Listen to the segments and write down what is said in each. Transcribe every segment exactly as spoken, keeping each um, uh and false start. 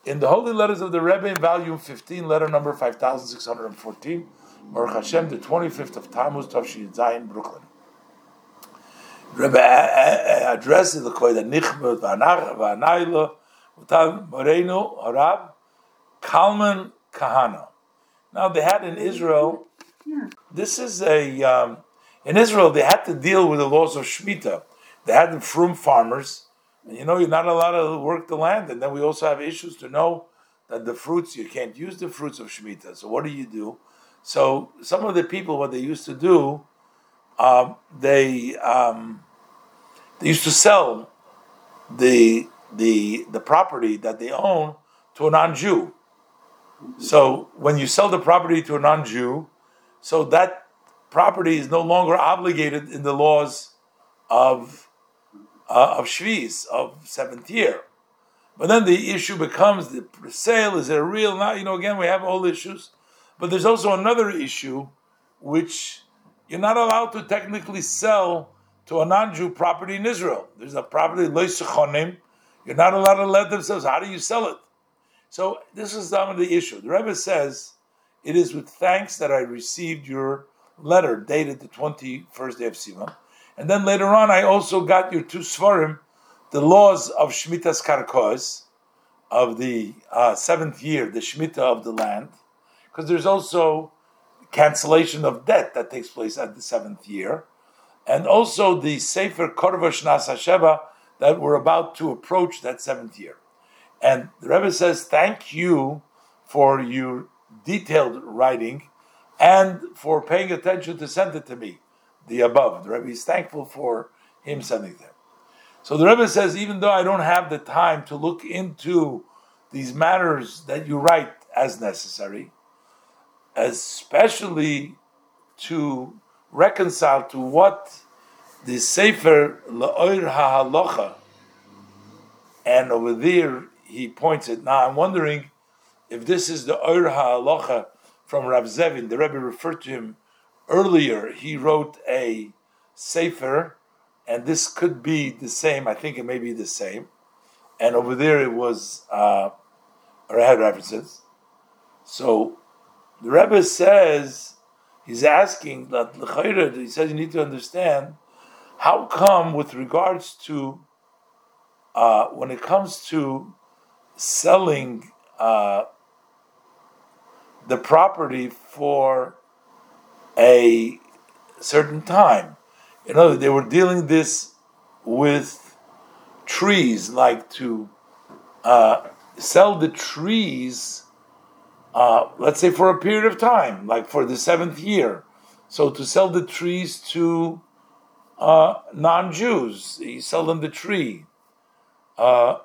In the Holy Letters of the Rebbe, in volume fifteen, letter number five thousand six hundred fourteen, Baruch Hashem, the twenty-fifth of Tammuz, Tavshin Zayin, Brooklyn. Rebbe addresses the Koyda Nichmut, V'anayla, V'tav Morenu, Harab, Kalman Kahana. Now they had in Israel, this is a, um, in Israel they had to deal with the laws of Shemitah. They had the frum farmers, and you know you're not allowed to work the land, and then we also have issues to know that the fruits, you can't use the fruits of Shemitah. So what do you do? So some of the people, what they used to do, um, they um, they used to sell the the the property that they own to a non-Jew. So when you sell the property to a non-Jew, so that property is no longer obligated in the laws of uh, of Shviz, of seventh year. But then the issue becomes the sale, is it a real, not, you know, again, we have all issues. But there's also another issue, which you're not allowed to technically sell to a non-Jew property in Israel. There's a property, Lo Sechonim, you're not allowed to let them sell. How do you sell it? So this is some of the issue. The Rebbe says, it is with thanks that I received your letter dated the twenty-first day of Sivan. And then later on, I also got your two Svarim, the laws of Shemitah's Karkos, of the uh, seventh year, the Shemitah of the land, because there's also cancellation of debt that takes place at the seventh year, and also the Sefer Korva Shnas HaSheva that we're about to approach that seventh year. And the Rebbe says, thank you for your detailed writing and for paying attention to send it to me, the above. The Rebbe is thankful for him sending them. So the Rebbe says, even though I don't have the time to look into these matters that you write as necessary, especially to reconcile to what the Sefer La'or HaHalocha, and over there he points it. Now I'm wondering if this is the Or HaHalocha from Rav Zevin. The Rebbe referred to him earlier. He wrote a Sefer, and this could be the same. I think it may be the same. And over there it was, uh, or I had references. So the Rebbe says, he's asking that l'chayre, he says you need to understand how come with regards to uh, when it comes to selling uh, the property for a certain time. You know, they were dealing this with trees, like to uh, sell the trees, uh, let's say for a period of time, like for the seventh year. So to sell the trees to uh, non-Jews, you sell them the tree. Uh,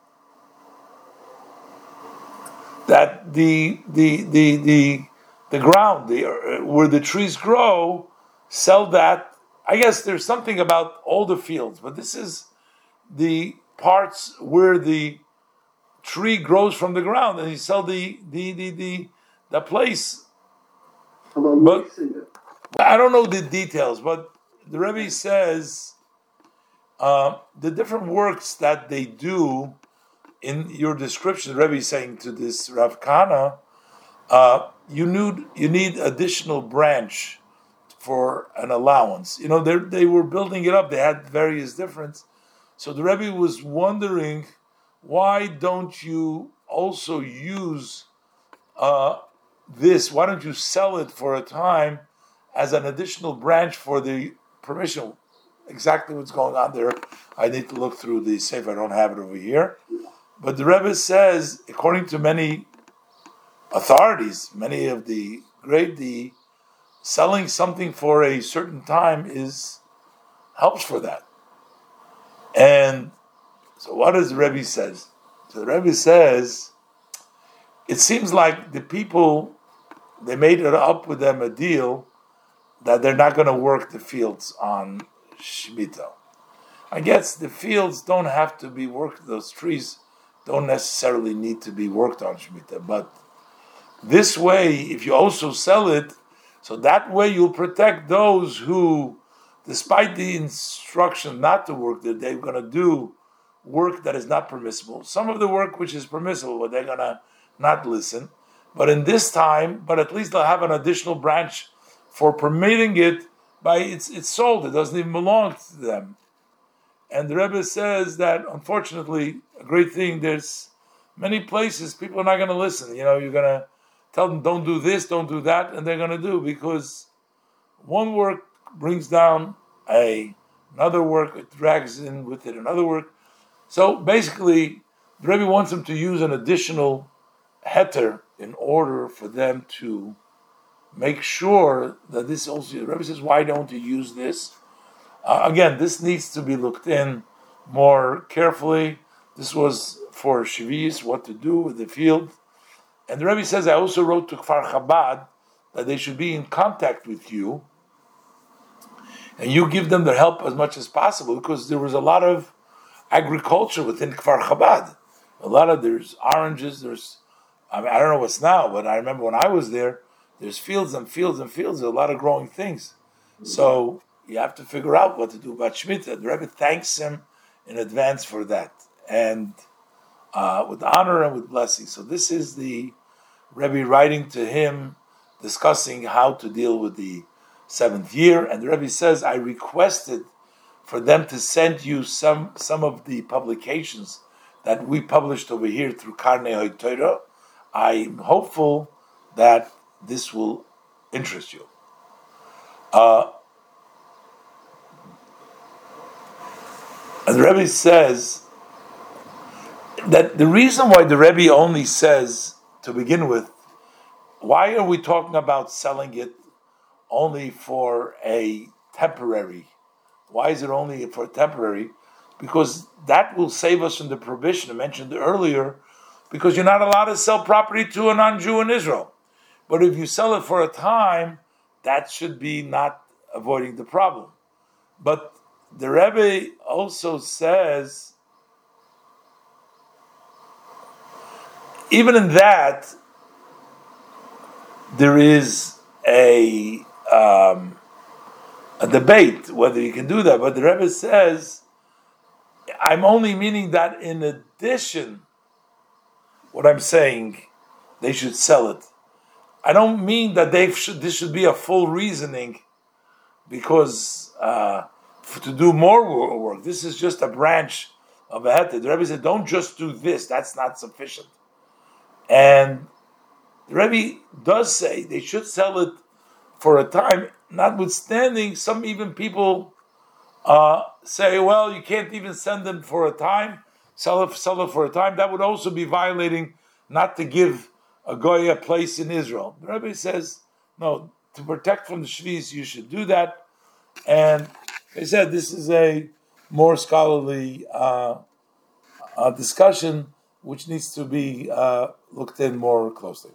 that the the the the the ground the, uh, where the trees grow, sell that. I guess there's something about all the fields, but this is the parts where the tree grows from the ground, and you sell the the the the, the place. But I don't know the details, but the Rebbe says uh, the different works that they do. In your description, the Rebbe is saying to this Rav Kahana, uh, you need you need additional branch for an allowance. You know, they they were building it up. They had various difference. So the Rebbe was wondering, why don't you also use uh, this? Why don't you sell it for a time as an additional branch for the permission? Exactly what's going on there. I need to look through the Sefer. I don't have it over here. But the Rebbe says, according to many authorities, many of the great, the selling something for a certain time is helps for that. And so what does the Rebbe says? So the Rebbe says, it seems like the people, they made it up with them a deal that they're not going to work the fields on Shemitah. I guess the fields don't have to be worked, those trees don't necessarily need to be worked on Shemitah, but this way, if you also sell it, so that way you'll protect those who, despite the instruction not to work, that they're going to do work that is not permissible. Some of the work which is permissible, but they're gonna not listen. But in this time, but at least they'll have an additional branch for permitting it by it's it's sold. It doesn't even belong to them. And the Rebbe says that unfortunately, a great thing, there's many places people are not going to listen. You know, you're going to tell them don't do this, don't do that, and they're going to do, because one work brings down a another work, it drags in with it another work. So basically, the Rebbe wants them to use an additional heter in order for them to make sure that this also. The Rebbe says, why don't you use this? Uh, again, this needs to be looked in more carefully. This was for Shavuos, what to do with the field. And the Rebbe says, I also wrote to Kfar Chabad that they should be in contact with you, and you give them their help as much as possible, because there was a lot of agriculture within Kfar Chabad. A lot of, there's oranges, there's, I mean, I don't know what's now, but I remember when I was there, there's fields and fields and fields, there's a lot of growing things. So you have to figure out what to do about Shemitah. The Rebbe thanks him in advance for that, and uh, with honor and with blessing. So this is the Rebbe writing to him, discussing how to deal with the seventh year. And the Rebbe says, I requested for them to send you some some of the publications that we published over here through Karnei HaTorah. I'm hopeful that this will interest you. Uh, and the Rebbe says that the reason why the Rebbe only says, to begin with, why are we talking about selling it only for a temporary? Why is it only for temporary? Because that will save us from the prohibition I mentioned earlier, because you're not allowed to sell property to a non-Jew in Israel. But if you sell it for a time, that should be not avoiding the problem. But the Rebbe also says, even in that, there is a um, a debate whether you can do that. But the Rebbe says, I'm only meaning that in addition, what I'm saying, they should sell it. I don't mean that they should. This should be a full reasoning, because uh, for, to do more work. This is just a branch of a heter. The Rebbe said, don't just do this. That's not sufficient. And the Rebbe does say they should sell it for a time, notwithstanding some even people uh, say, well, you can't even send them for a time, sell it, sell it for a time. That would also be violating not to give a goy a place in Israel. The Rebbe says, no, to protect from the Shvis, you should do that. And they said this is a more scholarly uh, uh, discussion, which needs to be uh, looked in more closely.